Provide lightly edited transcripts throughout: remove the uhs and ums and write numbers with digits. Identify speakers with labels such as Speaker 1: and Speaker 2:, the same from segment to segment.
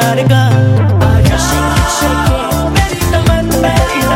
Speaker 1: प्यार का। आजा मेरी तमन्ना,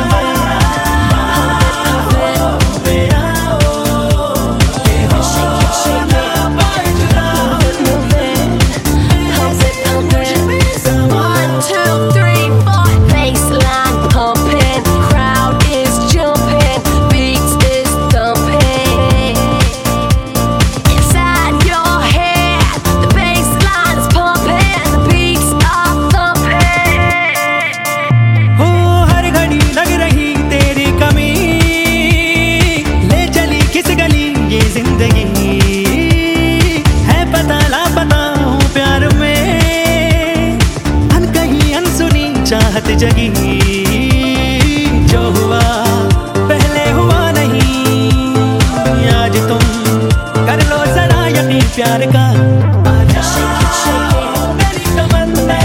Speaker 1: चाहत जगी जो हुआ पहले हुआ नहीं। आज तुम कर लो जरा यकीन प्यार का। मेरी तमन्ना,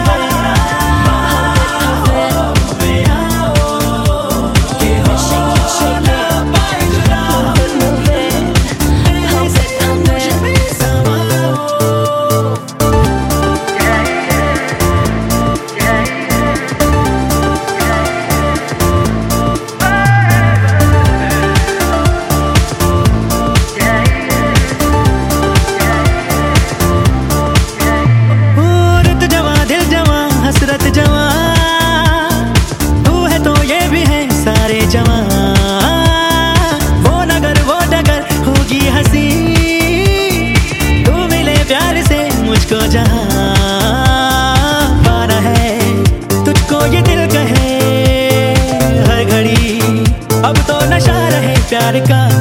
Speaker 1: वो नगर वो डगर होगी हंसी, तू मिले प्यार से मुझको जहां पाना है, तुझको ये दिल कहे हर घड़ी अब तो नशा रहे प्यार का।